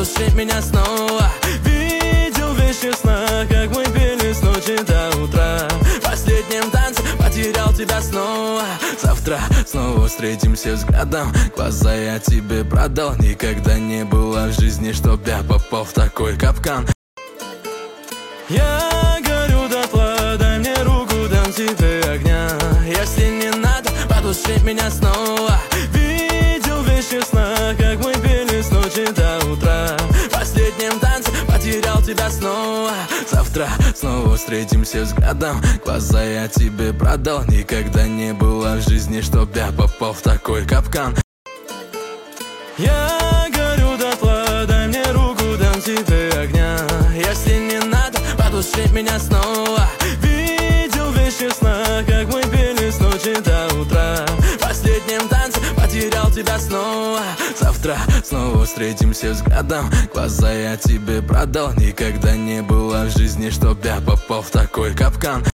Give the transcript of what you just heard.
потушить меня снова. Видел вещи в снах, как мы пели с ночи до утра. В последнем танце потерял тебя снова. Завтра снова встретимся взглядом. Глаза я тебе продал. Никогда не было в жизни, чтоб я попал в такой капкан. Я горю дотла, дай мне руку, дам тебе огня. Если не надо, потушить меня снова. Видел вещи в снах, как мы пели с ночи до утра. В последнем танце потерял тебя снова. Завтра снова встретимся взглядом. Глаза я тебе продал. Никогда не было в жизни, чтоб я попал в такой капкан. Я горю дотла, дай мне руку, дам тебе огня. Если не надо, потушить меня снова. Видел вещи в снах, как мы пели с ночи до утра. В последнем танце потерял тебя снова. Завтра снова встретимся взглядом. Глаза я тебе продал. Никогда не было в жизни, чтоб я попал в такой капкан.